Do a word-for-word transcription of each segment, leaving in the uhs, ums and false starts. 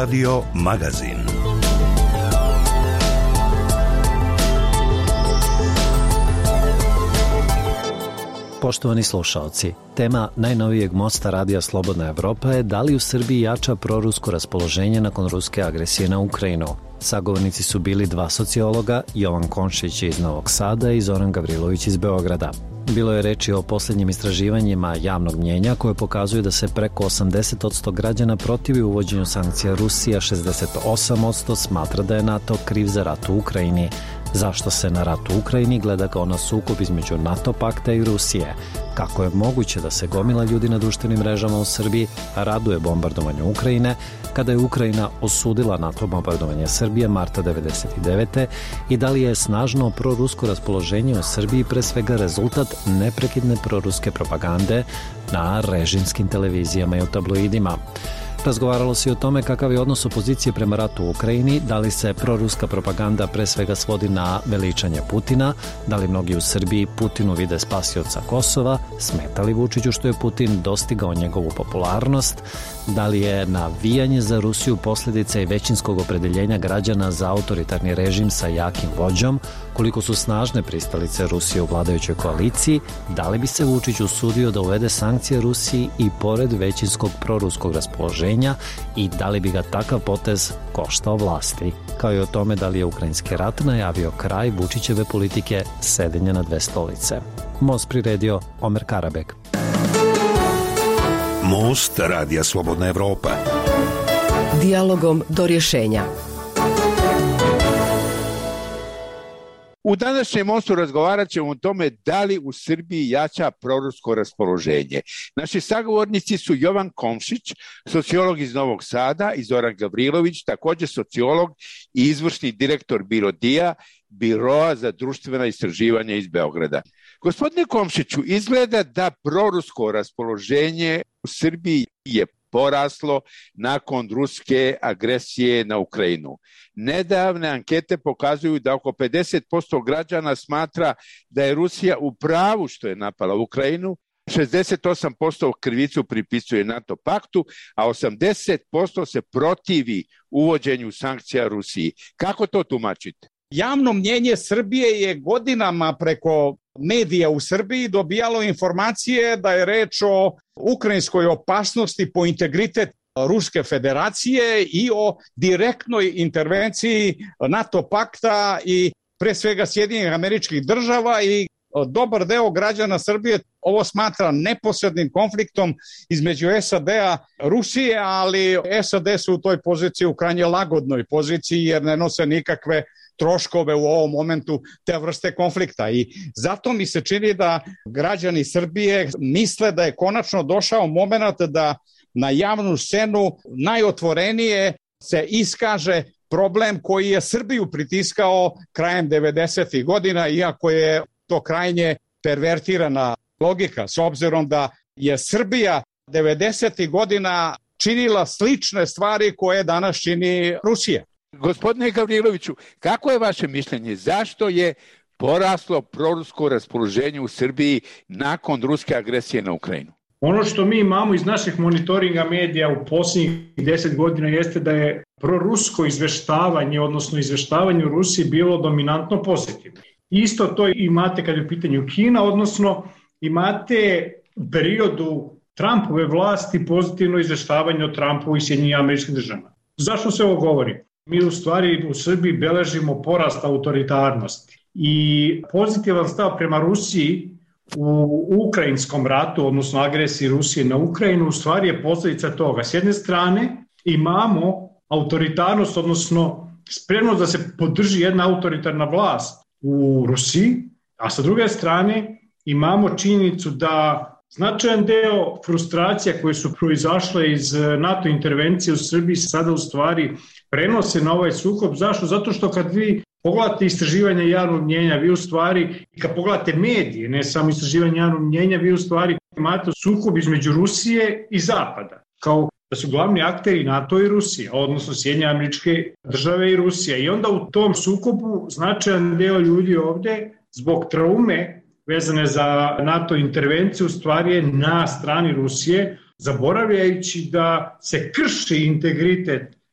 Radio Magazin. Poštovani slušaoci, tema najnovijeg mosta Radija Slobodna Evropa je da li u Srbiji jača prorusko raspoloženje nakon ruske agresije na Ukrajinu. Sagovornici su bili dva sociologa, Jovan Komšić iz Novog Sada i Zoran Gavrilović iz Beograda. Bilo je reči o posljednjim istraživanjima javnog mnjenja koje pokazuju da se preko osamdeset posto građana protivi uvođenju sankcija Rusije, a šezdeset osam posto smatra da je NATO kriv za rat u Ukrajini. Zašto se na rat u Ukrajini gleda kao na sukob između NATO pakta i Rusije? Kako je moguće da se gomila ljudi na društvenim mrežama u Srbiji raduje bombardovanju Ukrajine, kada je Ukrajina osudila NATO bombardovanje Srbije marta devedeset devete i da li je snažno prorusko raspoloženje u Srbiji pre svega rezultat neprekidne proruske propagande na režimskim televizijama i u tabloidima? Razgovaralo se i o tome kakav je odnos opozicije prema ratu u Ukrajini, da li se proruska propaganda pre svega svodi na veličanje Putina, da li mnogi u Srbiji Putinu vide spasioca Kosova, smeta li Vučiću što je Putin dostigao njegovu popularnost, da li je navijanje za Rusiju posljedica i većinskog opredeljenja građana za autoritarni režim sa jakim vođom, koliko su snažne pristalice Rusije u vladajućoj koaliciji, da li bi se Vučić usudio da uvede sankcije Rusiji i pored većinskog proruskog raspoloženja i da li bi ga takav potez koštao vlasti, kao i o tome da li je ukrajinski rat najavio kraj Vučićeve politike sedenja na dve stolice. Most priredio Omer Karabek. Most Radija Slobodna Evropa. Dijalogom do rješenja. U današnjem mostu razgovarat ćemo o tome da li u Srbiji jača prorusko raspoloženje. Naši sagovornici su Jovan Komšić, sociolog iz Novog Sada, i Zoran Gavrilović, također sociolog i izvršni direktor BIRODIA, Biroa za društvena istraživanja iz Beograda. Gospodine Komšiću, izgleda da prorusko raspoloženje u Srbiji je poraslo nakon ruske agresije na Ukrajinu. Nedavne ankete pokazuju da oko pedeset posto građana smatra da je Rusija u pravu što je napala Ukrajinu, šezdeset osam posto krivicu pripisuje NATO paktu, a osamdeset posto se protivi uvođenju sankcija Rusiji. Kako to tumačite? Javno mnjenje Srbije je godinama preko medija u Srbiji dobijalo informacije da je reč o ukrajinskoj opasnosti po integritet Ruske federacije i o direktnoj intervenciji NATO pakta i pre svega Sjedinjenih Američkih Država, i dobar deo građana Srbije ovo smatra neposrednim konfliktom između S A D-a i Rusije, ali S A D su u toj poziciji u krajnje lagodnoj poziciji jer ne nose nikakve troškove u ovom momentu te vrste konflikta. I zato mi se čini da građani Srbije misle da je konačno došao moment da na javnu scenu najotvorenije se iskaže problem koji je Srbiju pritiskao krajem devedesetih godina, iako je to krajnje pervertirana logika, s obzirom da je Srbija devedesetih godina činila slične stvari koje danas čini Rusija. Gospodine Gavriloviću, kako je vaše mišljenje? Zašto je poraslo prorusko raspoloženje u Srbiji nakon ruske agresije na Ukrajinu? Ono što mi imamo iz naših monitoringa medija u posljednjih deset godina jeste da je prorusko izveštavanje, odnosno izveštavanje u Rusiji bilo dominantno pozitivno. Isto to imate kad je u pitanju Kina, odnosno imate u periodu Trumpove vlasti pozitivno izveštavanje o Trumpu i Sjedinjenim Američkim Državama. Zašto se ovo govori? Mi u stvari u Srbiji beležimo porast autoritarnosti i pozitivan stav prema Rusiji u ukrajinskom ratu, odnosno agresiji Rusije na Ukrajinu, u stvari je posljedica toga. S jedne strane imamo autoritarnost, odnosno spremnost da se podrži jedna autoritarna vlast u Rusiji, a sa druge strane imamo činjenicu da značajan deo frustracija koje su proizašle iz NATO intervencije u Srbiji sada u stvari prenose na ovaj sukob. Zašto? Zato što kad vi pogledate istraživanje javnog mnjenja, vi u stvari, kad pogledate medije, ne samo istraživanje javnog mnjenja, vi u stvari imate sukob između Rusije i Zapada, kao da su glavni akteri NATO i Rusija, odnosno Sjedinjene Američke Države i Rusija. I onda u tom sukobu značajan deo ljudi ovde zbog traume vezane za NATO intervenciju u stvari je na strani Rusije, zaboravljajući da se krši integritet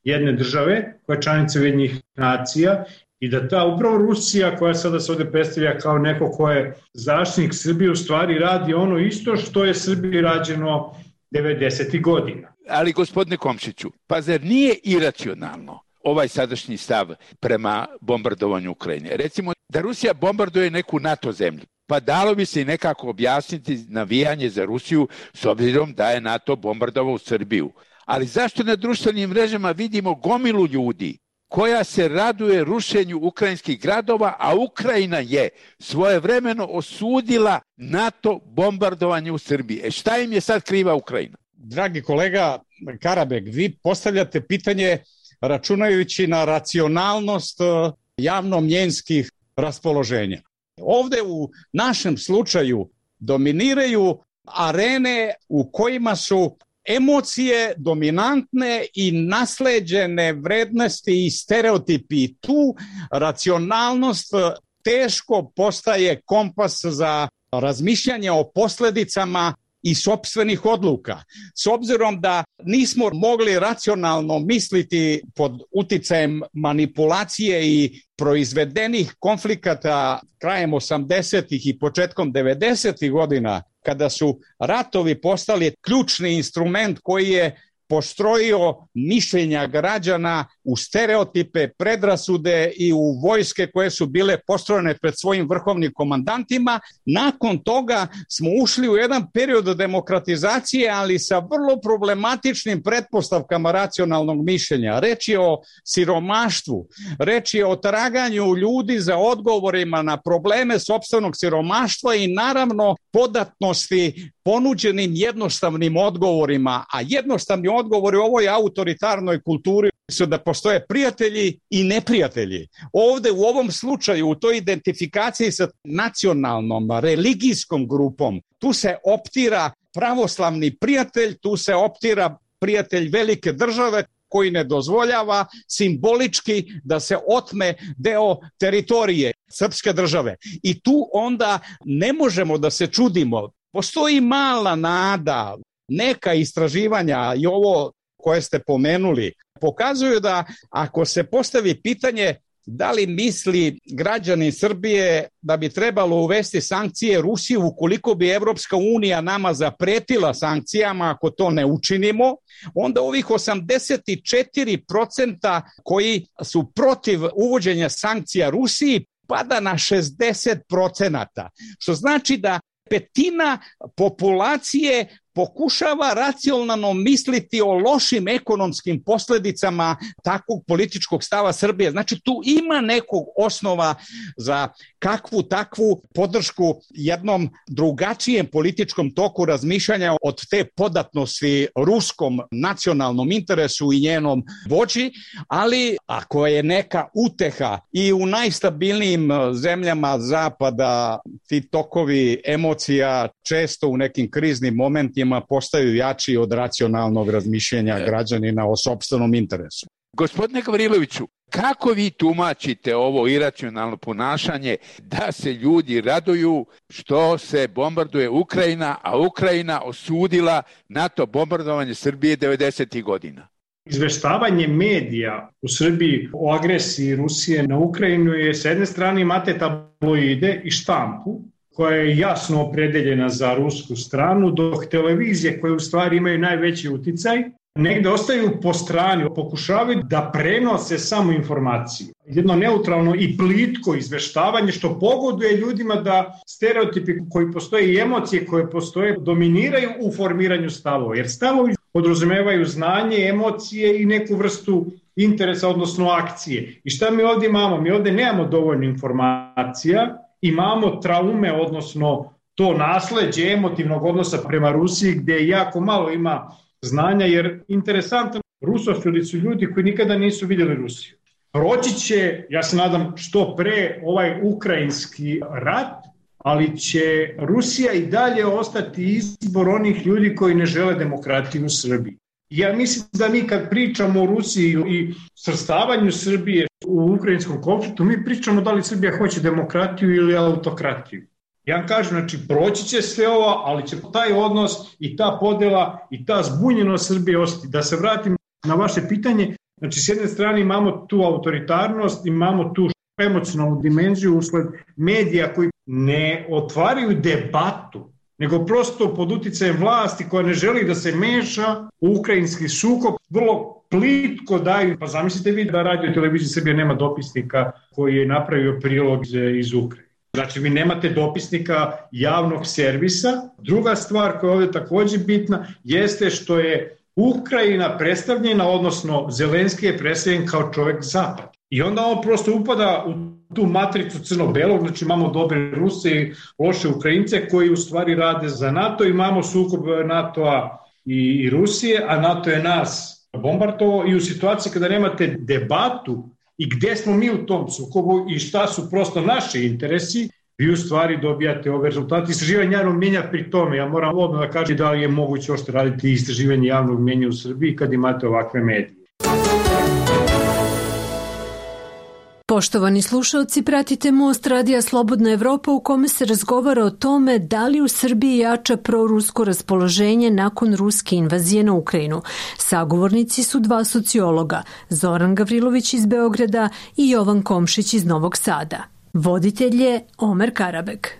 jedne države koja je članica Ujedinjenih nacija i da ta upravo Rusija koja sada se ovde predstavlja kao neko ko je zaštitnik Srbije u stvari radi ono isto što je Srbiji rađeno devedesetih godina. Ali gospodine Komšiću, pa zar nije iracionalno ovaj sadašnji stav prema bombardovanju Ukrajine? Recimo da Rusija bombarduje neku NATO zemlju, pa dalo bi se i nekako objasniti navijanje za Rusiju s obzirom da je NATO bombardovao Srbiju. Ali zašto na društvenim mrežama vidimo gomilu ljudi koja se raduje rušenju ukrajinskih gradova, a Ukrajina je svojevremeno osudila NATO bombardovanje u Srbiji. E šta im je sad kriva Ukrajina? Dragi kolega Karabek, vi postavljate pitanje računajući na racionalnost javno-mnjenskih raspoloženja. Ovde u našem slučaju dominiraju arene u kojima su emocije dominantne i nasleđene vrednosti i stereotipi. Tu racionalnost teško postaje kompas za razmišljanje o posledicama i sopstvenih odluka. S obzirom da nismo mogli racionalno misliti pod uticajem manipulacije i proizvedenih konflikata krajem osamdesetih i početkom devedesetih godina, kada su ratovi postali ključni instrument koji je postrojio mišljenja građana u stereotipe, predrasude i u vojske koje su bile postrojene pred svojim vrhovnim komandantima. Nakon toga smo ušli u jedan period demokratizacije, ali sa vrlo problematičnim pretpostavkama racionalnog mišljenja. Reč je o siromaštvu, reč je o traganju ljudi za odgovorima na probleme sopstvenog siromaštva i naravno podatnosti ponuđenim jednostavnim odgovorima, a jednostavni odgovori u ovoj autoritarnoj kulturi su da postoje prijatelji i neprijatelji. Ovde u ovom slučaju, u toj identifikaciji sa nacionalnom, religijskom grupom, tu se optira pravoslavni prijatelj, tu se optira prijatelj velike države koji ne dozvoljava simbolički da se otme deo teritorije srpske države. I tu onda ne možemo da se čudimo. Postoji mala nada, neka istraživanja i ovo koje ste pomenuli, pokazuju da ako se postavi pitanje da li misli građani Srbije da bi trebalo uvesti sankcije Rusiji ukoliko bi Evropska unija nama zapretila sankcijama ako to ne učinimo, onda ovih osamdeset četiri procenta koji su protiv uvođenja sankcija Rusiji pada na šezdeset procenata, što znači da petina populacije pokušava racionalno misliti o lošim ekonomskim posledicama takvog političkog stava Srbije. Znači tu ima nekog osnova za kakvu takvu podršku jednom drugačijem političkom toku razmišljanja od te podatnosti ruskom nacionalnom interesu i njenom vođi, ali ako je neka uteha i u najstabilnijim zemljama zapada ti tokovi emocija često u nekim kriznim momentima postaju jači od racionalnog razmišljenja građanina o sopstvenom interesu. Gospodine Gavriloviću, kako vi tumačite ovo iracionalno ponašanje da se ljudi raduju što se bombarduje Ukrajina, a Ukrajina osudila NATO bombardovanje Srbije devedesetih godina? Izveštavanje medija u Srbiji o agresiji Rusije na Ukrajinu je s jedne strane imate tabloide i štampu koja je jasno opredeljena za rusku stranu, dok televizije koje u stvari imaju najveći uticaj negde ostaju po strani, pokušavaju da prenose samo informaciju. Jedno neutralno i plitko izveštavanje što pogoduje ljudima da stereotipi koji postoje i emocije koje postoje dominiraju u formiranju stavova. Jer stavovi podrazumevaju znanje, emocije i neku vrstu interesa, odnosno akcije. I šta mi ovdje imamo? Mi ovdje nemamo dovoljno informacija, imamo traume, odnosno to nasleđe emotivnog odnosa prema Rusiji gdje jako malo ima znanja, jer interesantno, rusofili su ljudi koji nikada nisu vidjeli Rusiju. Proći će, ja se nadam, što pre ovaj ukrajinski rat, ali će Rusija i dalje ostati izbor onih ljudi koji ne žele demokratiju u Srbiji. Ja mislim da mi kad pričamo o Rusiji i svrstavanju Srbije u ukrajinskom konfliktu, mi pričamo da li Srbija hoće demokratiju ili autokratiju. Ja vam kažem, znači, proći će sve ovo, ali će taj odnos i ta podela i ta zbunjenost Srbije ostati. Da se vratim na vaše pitanje, Znači, s jedne strane imamo tu autoritarnost, imamo tu emocionalnu dimenziju usled medija koji ne otvaraju debatu, nego prosto pod uticajem vlasti koja ne želi da se meša u ukrajinski sukob, vrlo plitko daju. Pa zamislite vi da Radio Televizija Srbije nema dopisnika koji je napravio prilog iz Ukrajine. Znači, vi nemate dopisnika javnog servisa. Druga stvar koja je ovdje također bitna jeste što je Ukrajina predstavljena, odnosno Zelenski je predstavljen kao čovjek zapad. I onda on prosto upada u tu matricu crno-belog, znači imamo dobre Ruse i loše Ukrajince koji u stvari rade za NATO, imamo sukob NATO-a i, i Rusije, a NATO je nas bombardovao i u situaciji kada nemate debatu i gde smo mi u tom sukobu i šta su prosto naši interesi, vi u stvari dobijate ove rezultate. Istraživanje javnog mjenja pri tome, ja moram odmah da kažem da li je moguće ošte raditi istraživanje javnog mjenja u Srbiji kad imate ovakve medije. Poštovani slušalci, pratite Most Radija Slobodna Evropa u kome se razgovara o tome da li u Srbiji jača prorusko raspoloženje nakon ruske invazije na Ukrajinu. Sagovornici su dva sociologa, Zoran Gavrilović iz Beograda i Jovan Komšić iz Novog Sada. Voditelj je Omer Karabek.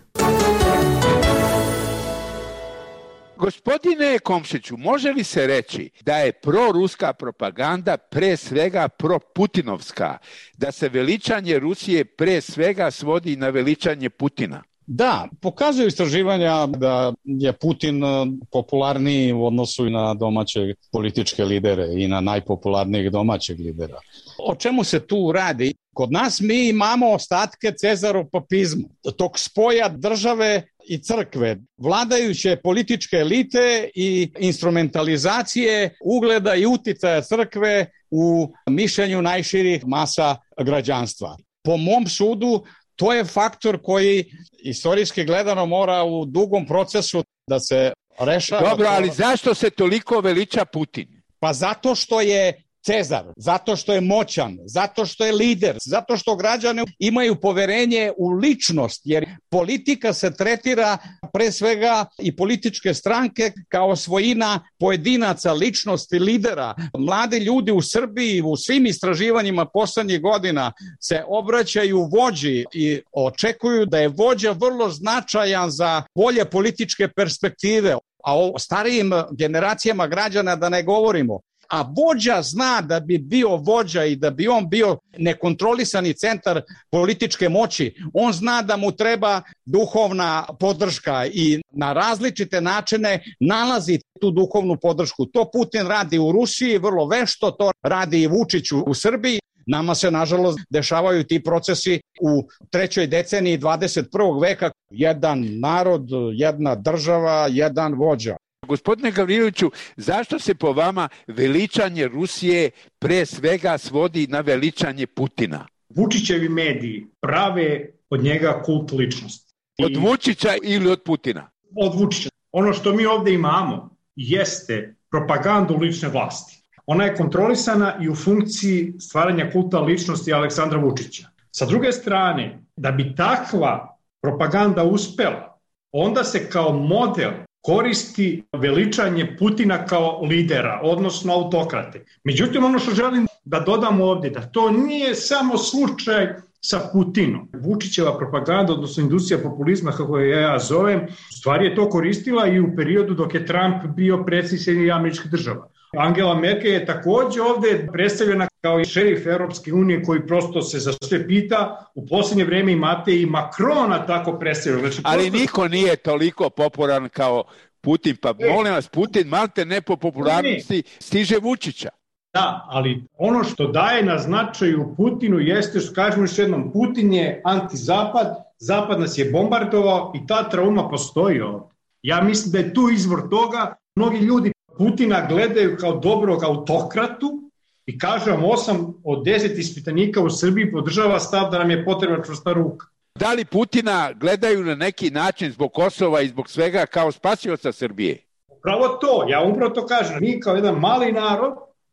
Gospodine Komšiću, može li se reći da je proruska propaganda pre svega proputinovska, da se veličanje Rusije pre svega svodi na veličanje Putina? Da, pokazuju istraživanja da je Putin popularniji u odnosu na domaće političke lidere i na najpopularnijeg domaćeg lidera. O čemu se tu radi? Kod nas mi imamo ostatke cezaropapizma, tog spoja države i crkve, vladajuće političke elite i instrumentalizacije ugleda i uticaja crkve u mišljenju najširih masa građanstva. Po mom sudu, to je faktor koji istorijski gledano mora u dugom procesu da se rešava. Dobro, ali zašto se toliko veliča Putin? Pa zato što je Cezar, zato što je moćan, zato što je lider, zato što građani imaju poverenje u ličnost, jer politika se tretira pre svega i političke stranke kao svojina pojedinaca, ličnosti, lidera. Mladi ljudi u Srbiji u svim istraživanjima poslednjih godina se obraćaju vođi i očekuju da je vođa vrlo značajan za bolje političke perspektive, a o starijim generacijama građana da ne govorimo. A vođa zna da bi bio vođa i da bi on bio nekontrolisani centar političke moći. On zna da mu treba duhovna podrška i na različite načine nalazi tu duhovnu podršku. To Putin radi u Rusiji vrlo vešto, to radi i Vučić u Srbiji. Nama se, nažalost, dešavaju ti procesi u trećoj deceniji dvadeset prvog veka. Jedan narod, jedna država, jedan vođa. Gospodine Gavriloviću, zašto se po vama veličanje Rusije pre svega svodi na veličanje Putina? Vučićevi mediji prave od njega kult ličnosti. Od Vučića ili od Putina? Od Vučića. Ono što mi ovdje imamo jeste propagandu lične vlasti. Ona je kontrolisana i u funkciji stvaranja kulta ličnosti Aleksandra Vučića. Sa druge strane, da bi takva propaganda uspela, onda se kao model koristi veličanje Putina kao lidera, odnosno autokrate. Međutim, ono što želim da dodam ovdje, da to nije samo slučaj sa Putinom. Vučićeva propaganda, odnosno industrija populizma, kako je ja zovem, stvari je to koristila i u periodu dok je Trump bio predsjednik Sjedinjenih Američkih Država. Angela Merkel je također ovdje predstavljena kao i šerif Europske unije koji prosto se za sve pita. U posljednje vrijeme imate i Macrona tako predstavljeno. Znači, ali prosto... niko nije toliko popularan kao Putin, pa e, molim vas, Putin malte ne po popularnosti stiže Vučića. Da, ali ono što daje na značaju Putinu jeste, što kažemo još jednom, Putin je antizapad, Zapad nas je bombardovao i ta trauma postoji ovdje. Ja mislim da je tu izvor toga. Mnogi ljudi Putina gledaju kao dobrog autokratu i kažu vam osam od deset ispitanika u Srbiji podržava stav da nam je potrebna čvrsta ruka. Da li Putina gledaju na neki način zbog Kosova i zbog svega kao spasioca Srbije? Upravo to, ja upravo to kažem. Mi kao jedan mali narod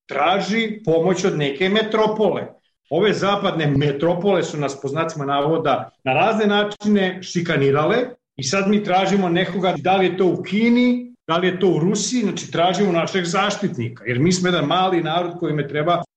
traži pomoć od neke metropole. Ove zapadne metropole su nas po znacima navoda na razne načine šikanirale i sad mi tražimo nekoga, da li je to u Kini, da li je to u Rusiji, znači tražimo našeg zaštitnika, jer mi smo jedan mali narod kojim treba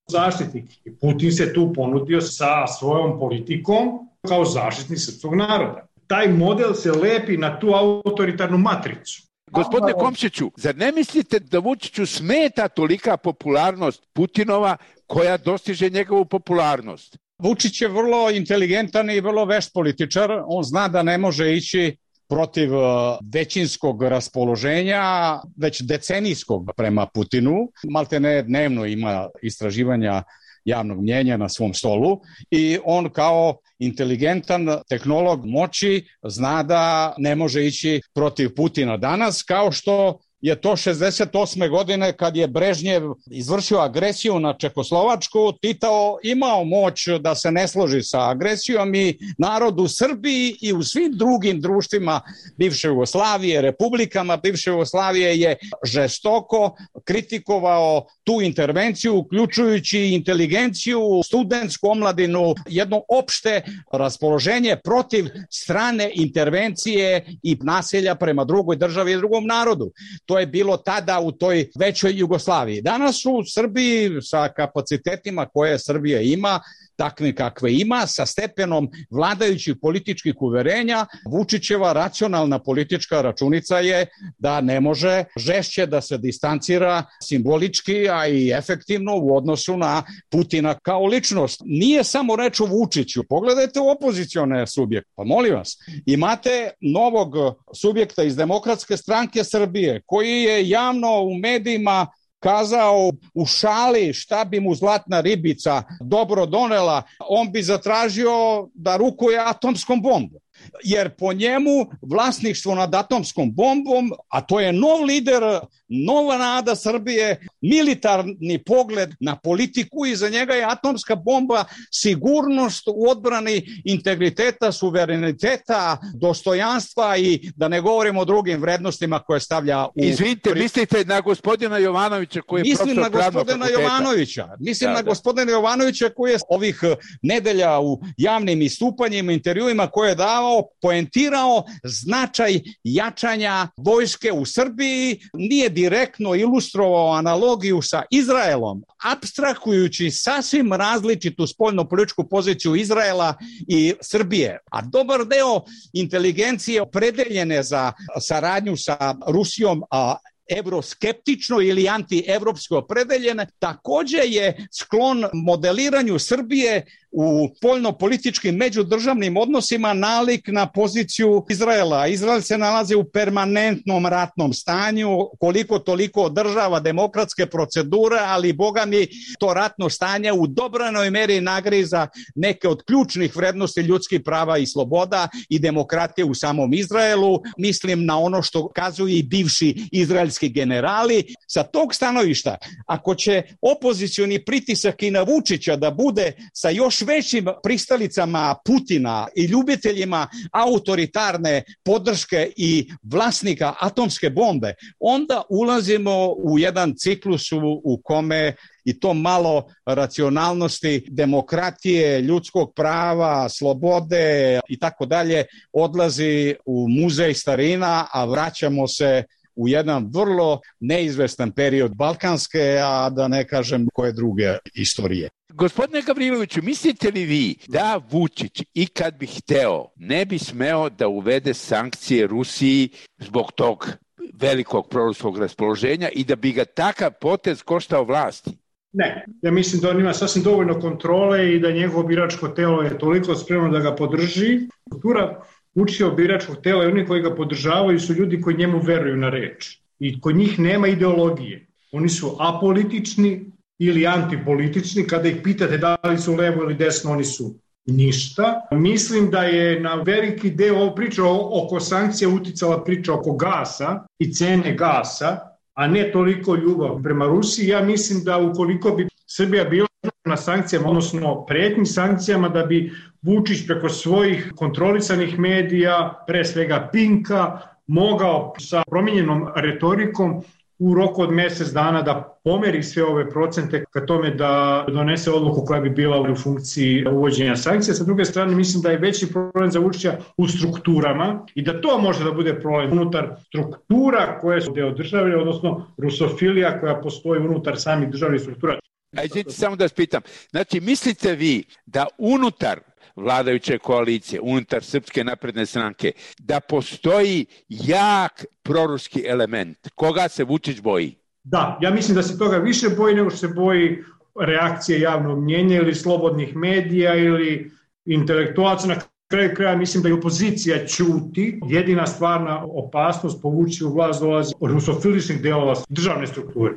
zaštitnik. I Putin se tu ponudio sa svojom politikom kao zaštitnik srpskog naroda. Taj model se lepi na tu autoritarnu matricu. Gospodine Komšiću, zar ne mislite da Vučiću smeta tolika popularnost Putinova koja dostiže njegovu popularnost? Vučić je vrlo inteligentan i vrlo vešt političar. On zna da ne može ići protiv većinskog raspoloženja, već decenijskog prema Putinu. Maltene dnevno ima istraživanja javnog mnjenja na svom stolu i on kao inteligentan tehnolog moći zna da ne može ići protiv Putina danas, kao što je to šezdeset osme godine kad je Brežnjev izvršio agresiju na Čekoslovačku, Tito imao moć da se ne složi sa agresijom i narod u Srbiji i u svim drugim društvima bivše Jugoslavije, republikama bivše Jugoslavije je žestoko kritikovao tu intervenciju, uključujući inteligenciju, studentsku omladinu, jedno opšte raspoloženje protiv strane intervencije i nasilja prema drugoj državi i drugom narodu. To je bilo tada u toj većoj Jugoslaviji. Danas u Srbiji sa kapacitetima koje Srbija ima, takve kakve ima, sa stepenom vladajućih političkih uverenja, Vučićeva racionalna politička računica je da ne može žešće da se distancira simbolički, a i efektivno u odnosu na Putina kao ličnost. Nije samo reč o Vučiću. Pogledajte u opozicione subjekte. Pa molim vas, imate novog subjekta iz Demokratske stranke Srbije koji je javno u medijima kazao u šali šta bi mu zlatna ribica dobro donela, on bi zatražio da rukuje atomskom bombom. Jer po njemu vlasništvo nad atomskom bombom, a to je nov lider, nova nada Srbije, militarni pogled na politiku i za njega je atomska bomba sigurnost u odbrani integriteta, suvereniteta, dostojanstva i da ne govorimo o drugim vrednostima koje stavlja u... Izvinite, mislite na gospodina Jovanovića koji je Mislim profesor na gospodina Jovanovića. Mislim da, na gospodina Jovanovića koji je ovih nedelja u javnim istupanjima, intervjuima koje je dao, poentirao značaj jačanja vojske u Srbiji, nije direktno ilustrovao analogiju sa Izraelom, apstrahujući sasvim različitu spoljno-političku poziciju Izraela i Srbije. A dobar deo inteligencije opredeljene za saradnju sa Rusijom, a evroskeptično ili antievropsko opredeljene, takođe je sklon modeliranju Srbije u spoljno-političkim međudržavnim odnosima nalik na poziciju Izraela. Izrael se nalazi u permanentnom ratnom stanju, koliko toliko održava demokratske procedure, ali boga mi to ratno stanje u dobranoj meri nagriza neke od ključnih vrednosti ljudskih prava i sloboda i demokratije u samom Izraelu. Mislim na ono što kazuju i bivši izraelski generali. Sa tog stanovišta, ako će opozicioni pritisak i na Vučića da bude sa još većim pristalicama Putina i ljubiteljima autoritarne podrške i vlasnika atomske bombe, onda ulazimo u jedan ciklus u, u kome i to malo racionalnosti, demokratije, ljudskog prava, slobode i tako dalje odlazi u muzej starina, a vraćamo se u jedan vrlo neizvestan period balkanske, a da ne kažem koje druge istorije. Gospodine Gavriloviću, mislite li vi da Vučić i kad bi hteo ne bi smeo da uvede sankcije Rusiji zbog tog velikog proruskog raspoloženja i da bi ga takav potez koštao vlasti? Ne, ja mislim da on ima sasvim dovoljno kontrole i da njegovo biračko telo je toliko spremno da ga podrži. Kultura Vučićevog biračkog tela i oni koji ga podržavaju su ljudi koji njemu veruju na reč. I kod njih nema ideologije. Oni su apolitični ili antipolitični. Kada ih pitate da li su levo ili desno, oni su ništa. Mislim da je na veliki deo ovo priča oko sankcija uticala priča oko gasa i cene gasa, a ne toliko ljubav prema Rusiji. Ja mislim da ukoliko bi Srbija bila na sankcijama, odnosno pretnjim sankcijama, da bi Vučić preko svojih kontrolisanih medija, pre svega Pinka, mogao sa promijenjenom retorikom u roku od mjesec dana da pomeri sve ove procente ka tome da donese odluku koja bi bila u funkciji uvođenja sankcija. Sa druge strane, mislim da je veći problem za Vučića u strukturama i da to može da bude problem unutar struktura koje su deo države, odnosno rusofilija koja postoji unutar samih državnih struktura. Ajde, samo da vas pitam. Znači, mislite vi da unutar vladajuće koalicije, unutar Srpske napredne stranke, da postoji jak proruski element? Koga se Vučić boji? Da, ja mislim da se toga više boji nego što se boji reakcije javnog mnjenja ili slobodnih medija ili intelektualaca. Na kraju kraja mislim da i opozicija ćuti. Jedina stvarna opasnost povući u vlast dolazi od rusofiličnih delova državne strukture.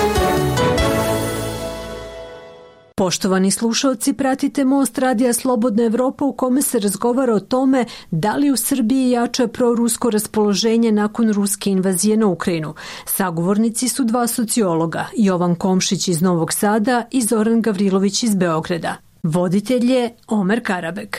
Poštovani slušalci, pratite Most Radija Slobodna Evropa u kome se razgovara o tome da li u Srbiji jača prorusko raspoloženje nakon ruske invazije na Ukrajinu. Sagovornici su dva sociologa, Jovan Komšić iz Novog Sada i Zoran Gavrilović iz Beograda. Voditelj je Omer Karabek.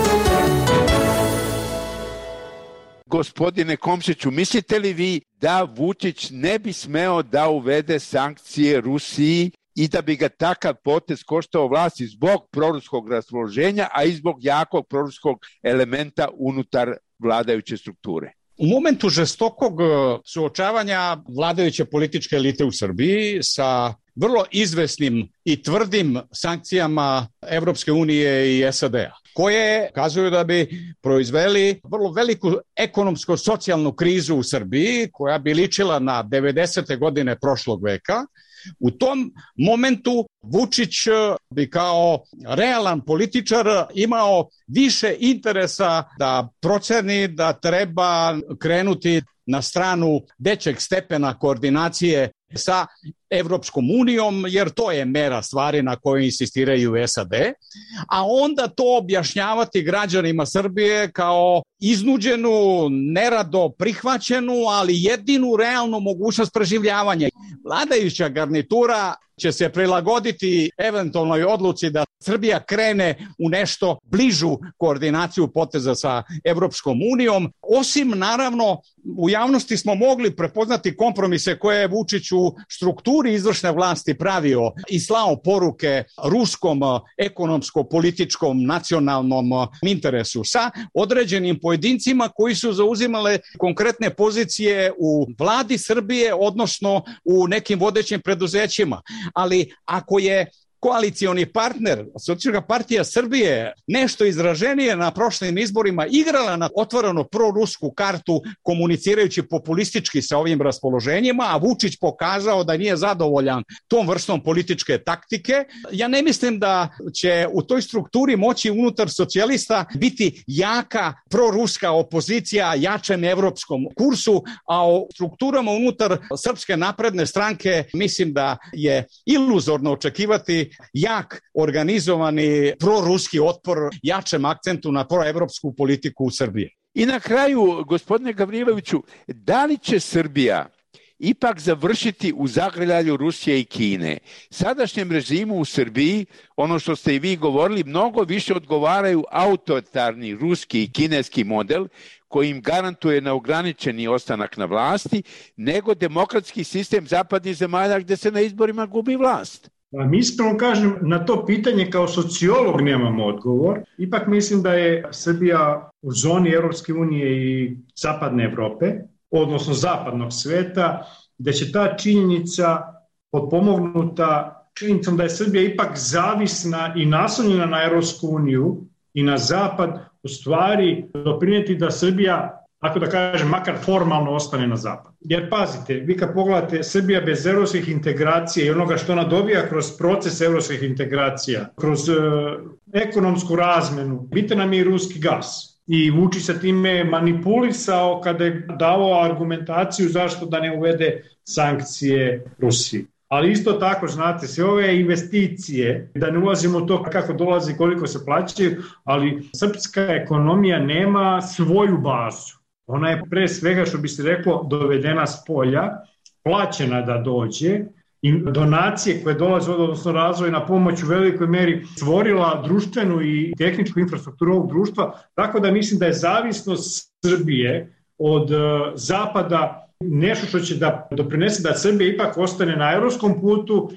Gospodine Komšiću, mislite li vi da Vučić ne bi smeo da uvede sankcije Rusiji i da bi ga takav potez koštao vlasti zbog proruskog raspoloženja, a i zbog jakog proruskog elementa unutar vladajuće strukture? U momentu žestokog suočavanja vladajuće političke elite u Srbiji sa vrlo izvesnim i tvrdim sankcijama Evropske unije i S A D-a, koje kazuju da bi proizveli vrlo veliku ekonomsko-socijalnu krizu u Srbiji, koja bi ličila na devedesete godine prošlog veka. U tom momentu Vučić bi kao realan političar imao više interesa da proceni da treba krenuti na stranu većeg stepena koordinacije sa Evropskom unijom, jer to je mera stvari na kojoj insistiraju S A D, a onda to objašnjavati građanima Srbije kao iznuđenu, nerado prihvaćenu, ali jedinu realnu mogućnost preživljavanja. Vladajuća garnitura će se prilagoditi eventualnoj odluci da Srbija krene u nešto bližu koordinaciju poteza sa Evropskom unijom. Osim, naravno, u javnosti smo mogli prepoznati kompromise koje je Vučić u strukturi izvršne vlasti pravio i slao poruke ruskom ekonomsko-političkom nacionalnom interesu sa određenim pojedincima koji su zauzimale konkretne pozicije u vladi Srbije, odnosno u nekim vodećim preduzećima. Ali ako je koalicioni partner, Socijalistička partija Srbije, nešto izraženije na prošlim izborima igrala na otvoreno prorusku kartu, komunicirajući populistički sa ovim raspoloženjima, a Vučić pokazao da nije zadovoljan tom vrstom političke taktike, ja ne mislim da će u toj strukturi moći unutar socijalista biti jaka proruska opozicija jačem evropskom kursu, a o strukturama unutar Srpske napredne stranke mislim da je iluzorno očekivati jak organizovani proruski otpor jačem akcentu na proevropsku politiku u Srbiji. I na kraju, gospodine Gavriloviću, da li će Srbija ipak završiti u zagrljaju Rusije i Kine? Sadašnjem režimu u Srbiji, ono što ste i vi govorili, mnogo više odgovaraju autoritarni ruski i kineski model koji im garantuje neograničeni ostanak na vlasti, nego demokratski sistem zapadnih zemalja gde se na izborima gubi vlast. Mi iskreno kažem, na to pitanje kao sociolog nemam odgovor. Ipak mislim da je Srbija u zoni Evropske unije i zapadne Evrope, odnosno zapadnog sveta, da će ta činjenica potpomognuta činjenicom da je Srbija ipak zavisna i naslonjena na Evropsku uniju i na zapad, u stvari doprinijeti da Srbija, ako da kažem, makar formalno ostane na zapad. Jer pazite, vi kad pogledate Srbija bez evropskih integracija i onoga što ona dobija kroz proces evropskih integracija, kroz e, ekonomsku razmenu, bitan nam je i ruski gas. I Vučić sa time manipulisao kada je davao argumentaciju zašto da ne uvede sankcije Rusiji. Ali isto tako, znate, sve ove investicije, da ne ulazimo u to kako dolazi, koliko se plaćaju, ali srpska ekonomija nema svoju bazu. Ona je pre svega, što bi se reklo, dovedena s polja, plaćena da dođe, i donacije koje dolaze, odnosno razvojna pomoć u velikoj meri stvorila društvenu i tehničku infrastrukturu ovog društva, tako da mislim da je zavisnost Srbije od uh, zapada nešto što će da doprinese da Srbija ipak ostane na evropskom putu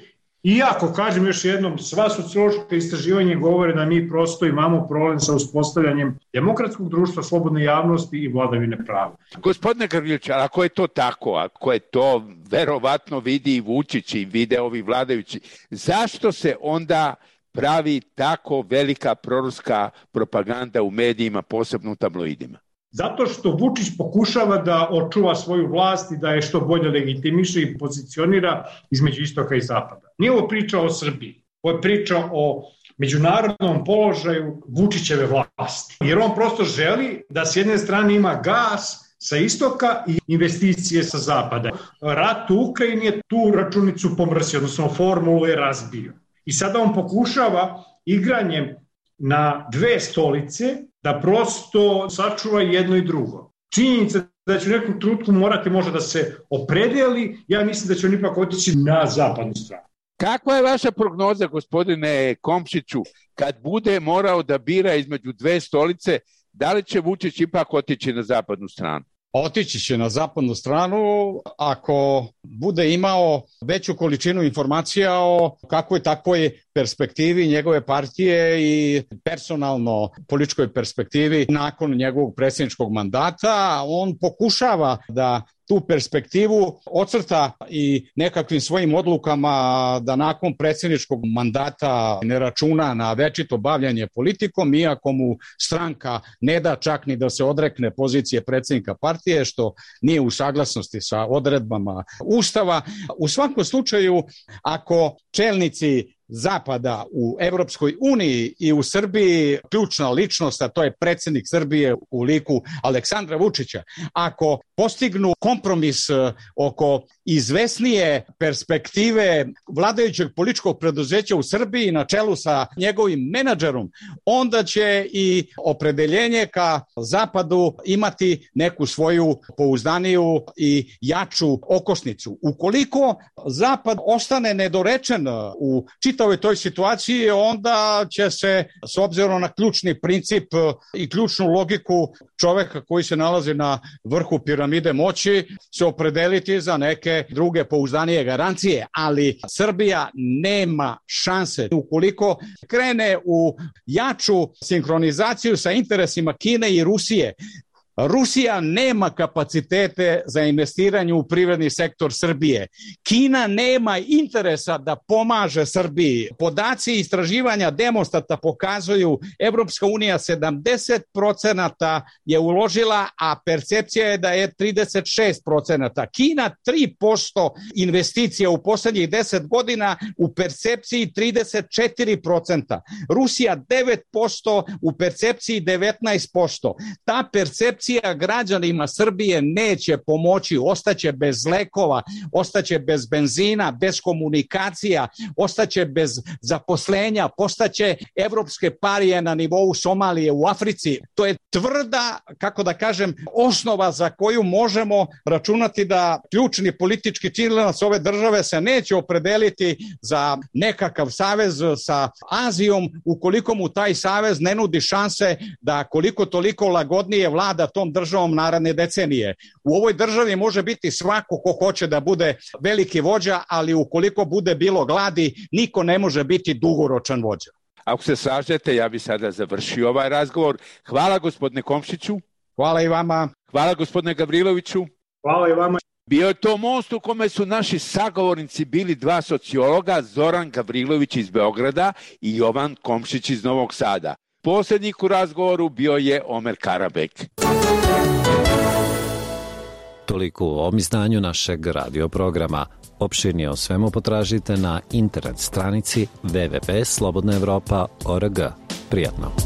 Iako, kažem još jednom, sva sociološka istraživanja govore da mi prosto imamo problem sa uspostavljanjem demokratskog društva, slobodne javnosti i vladavine prava. Gospodine Gavrilović, ako je to tako, ako je to verovatno vidi i Vučić i vide ovi vladajući, zašto se onda pravi tako velika proruska propaganda u medijima, posebno u tabloidima? Zato što Vučić pokušava da očuva svoju vlast i da je što bolje legitimiše i pozicionira između istoka i zapada. Nije ovo priča o Srbiji, ovo je priča o međunarodnom položaju Vučićeve vlasti. Jer on prosto želi da s jedne strane ima gas sa istoka i investicije sa zapada. Rat u Ukrajini je tu računicu pomrsio, odnosno formulu je razbio. I sada on pokušava igranjem na dve stolice da prosto sačuva jedno i drugo. Činjenica da će u nekom trenutku morati možda da se opredeli, ja mislim da će on ipak otići na zapadnu stranu. Kakva je vaša prognoza, gospodine Komšiću, kad bude morao da bira između dve stolice, da li će Vučić ipak otići na zapadnu stranu? Otići će na zapadnu stranu ako bude imao veću količinu informacija o kakvoj takvoj perspektivi njegove partije i personalno političkoj perspektivi nakon njegovog predsjedničkog mandata. On pokušava da tu perspektivu ocrta i nekakvim svojim odlukama da nakon predsjedničkog mandata ne računa na večito bavljanje politikom, iako mu stranka ne da čak ni da se odrekne pozicije predsjednika partije, što nije u saglasnosti sa odredbama Ustava. U svakom slučaju, ako čelnici Zapada u Evropskoj uniji i u Srbiji ključna ličnost, a to je predsjednik Srbije u liku Aleksandra Vučića, ako postignu kompromis oko izvesnije perspektive vladajućeg političkog preduzeća u Srbiji na čelu sa njegovim menadžerom, onda će i opredeljenje ka Zapadu imati neku svoju pouzdaniju i jaču okosnicu. Ukoliko Zapad ostane nedorečen u čitavoj toj situaciji, onda će se, s obzirom na ključni princip i ključnu logiku čoveka koji se nalazi na vrhu piramide moći, se opredeliti za neke druge pouzdanije garancije, ali Srbija nema šanse. Ukoliko krene u jaču sinhronizaciju sa interesima Kine i Rusije, Rusija nema kapacitete za investiranje u privredni sektor Srbije. Kina nema interesa da pomaže Srbiji. Podaci istraživanja Demostata pokazuju Evropska unija sedamdeset procenata je uložila, a percepcija je da je trideset šest procenata. Kina tri posto investicija u poslednjih deset godina, u percepciji trideset četiri procenta. Rusija devet posto, u percepciji devetnaest posto. Ta percepcija građanima Srbije neće pomoći, ostaće bez lekova, ostaće bez benzina, bez komunikacija, ostaće bez zaposlenja, postaće evropske parije na nivou Somalije u Africi. To je tvrda, kako da kažem, osnova za koju možemo računati da ključni politički činilac ove države se neće opredeliti za nekakav savez sa Azijom ukoliko mu taj savez ne nudi šanse da koliko toliko lagodnije vlada tom državom naredne decenije. U ovoj državi može biti svako ko hoće da bude veliki vođa, ali ukoliko bude bilo gladi, niko ne može biti dugoročan vođa. Ako se slažete, ja bih sada završio ovaj razgovor. Hvala gospodine Komšiću. Hvala i vama. Hvala gospodine Gavriloviću. Hvala i vama. Bio je to most u kome su naši sagovornici bili dva sociologa, Zoran Gavrilović iz Beograda i Jovan Komšić iz Novog Sada. Poslednjik u razgovoru bio je Omer Karabek. Toliko u ovom izdanju našeg radio programa. Opširnije o svemu potražite na internet stranici w w w tačka slobodna evropa tačka org. Prijatno.